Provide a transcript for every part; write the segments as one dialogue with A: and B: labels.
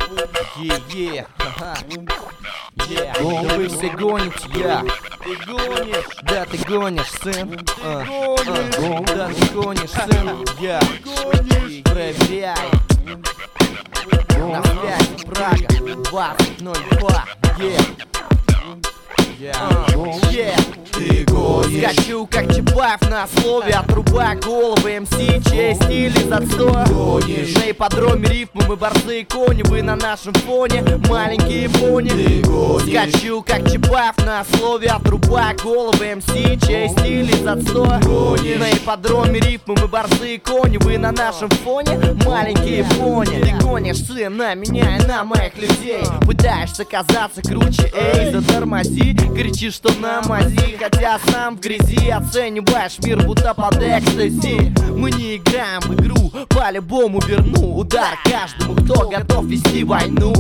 A: Да вы все гоните, Ты гонишь, да ты гонишь, сын. Да ты гонишь, сын. Проверяй. На связи Прага 2002. Ты гонишь. Скачу, как Чапаев на слове, отрубая головы МС, чей стиль из отстоя. Гонишь. На ипподроме рифмы мы борцы и кони, вы на нашем фоне маленькие пони. Ты гонишь. Скачу, как Чапаев на слове, отрубая головы МС, чей стиль из отстоя. Гонишь. На ипподроме рифмы мы борцы и кони, вы на нашем фоне маленькие пони. Ты гонишь, сын, на меня и на моих людей. Пытаешься казаться круче, эй, затормози. Кричишь, что на мази, хотя сам в грязи. Оцениваешь мир будто под экстази. Мы не играем в игру, по-любому верну удар каждому, кто готов вести войну.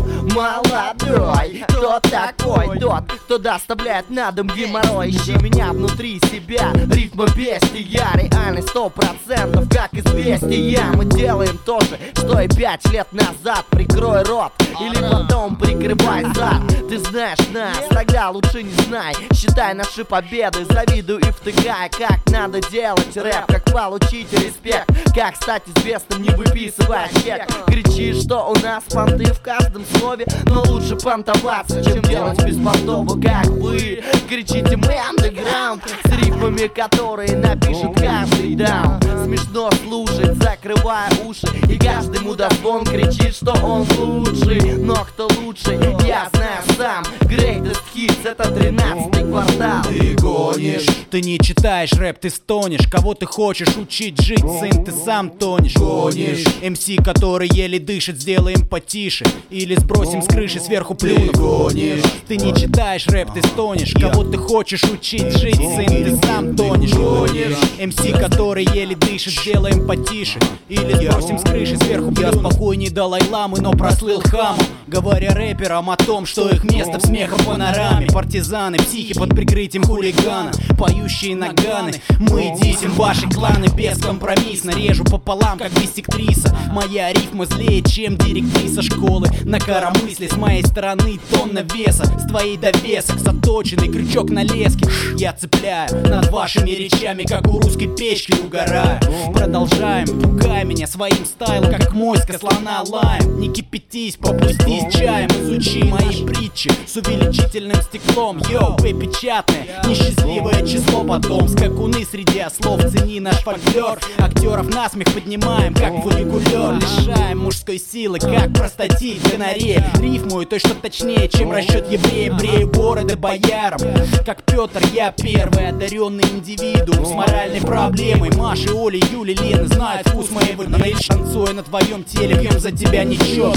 A: Молодой, кто такой? Тот, кто доставляет на дом геморрой. Ищи меня внутри себя, ритма бестия. Реальность 100%, как известия. Мы делаем то же, что и 5 лет назад. Прикрой рот, или потом прикрывай зад. Ты знаешь нас, тогда лучше не знай. Считай наши победы, завидуй и втыкай. Как надо делать рэп, как получить респект, как стать известным, не выписывая чек. Кричишь, что у нас понты в каждом слове, но лучше понтоваться, чем делать беспонтово, как вы. Кричите, мы андеграунд, с рифмами, которые напишет каждый даун. Смешно слушать, закрывая уши, и каждый мудозвон кричит, что он лучший. Но кто лучше, я знаю сам. Greatest Hits — это 13-й квартал.
B: Ты гонишь. Ты не читаешь рэп, ты стонешь. Кого ты хочешь учить жить, сын, ты сам тонешь. Гонишь. МС, который еле дышит, сделаем потише, или сбросим с крыши сверху плюнув. Ты гонишь. Ты не читаешь рэп, ты стонешь. Кого ты хочешь учить жить, сын, ты сам тонешь. Гонишь. МС, который еле дышит, сделаем потише, или сбросим с крыши сверху плюнув. Я спокойней Далай-ламы, но прослыл хамом, говоря рэперам о том, что их место в смехопанораме. Партизаны, психи под прикрытием хулигана, поющие наганы. Мы десим ваши кланы бескомпромиссно. Режу пополам, как биссектриса. Моя рифма злее, чем директриса школы. На коромысле с моей стороны тонна веса, с твоей довесок заточенный крючок на леске. Я цепляю над вашими речами, как у русской печки угораю. Продолжаем, пугай меня своим стайлом, как моська слона лаем. Не кипятись, попустись чаем, изучи мои притчи с увеличительным стеклом. Йоу, печатное, несчастливое число потом. Скакуны среди ослов, цени наш фольклор. Актеров насмех поднимаем, как фуникулер. Лишаем мужской силы, как простатит гонорея. Рифмую то, что точнее, чем расчет еврея. Брею бороды боярам, как Петр, я первый одаренный индивидуум с моральной проблемой. Маши, Оли, Юли, Лены знают вкус моего нейдж. Танцуя на твоем теле, пьем за тебя ничего.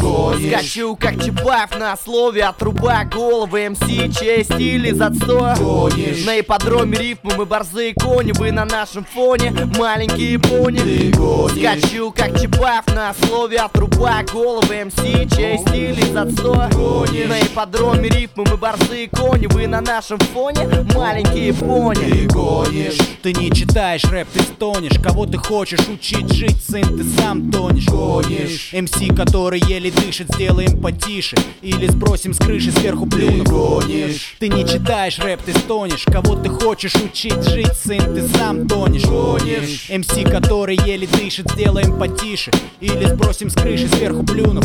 A: Скачу, как Чапаев на слове, отрубая головы МС, чей стиль из отстоя. Гонишь. На ипподроме рифмы мы борзые кони, вы на нашем фоне маленькие пони. Ты гонишь. Скачу, как Чапаев на слове, отрубая головы МС, чей стиль из отстоя. Гонишь. На ипподроме рифмы мы борзые кони, вы на нашем фоне маленькие пони.
B: Ты гонишь. Ты не читаешь рэп, ты стонешь. Кого ты хочешь учить жить, сын, ты сам тонешь. Гонишь. МС, который еле дышит, сделаем потише, или сбросим с крыши сверху плюнув. Гонишь. Ты не читаешь рэп, ты стонешь. Кого ты хочешь учить жить, сын, ты сам тонешь. Гонишь. МС, который еле дышит, сделаем потише, или сбросим с крыши сверху плюнув.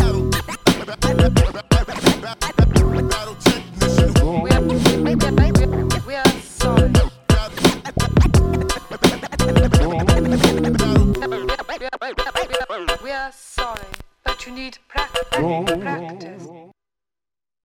C: We are sorry, but you need practice.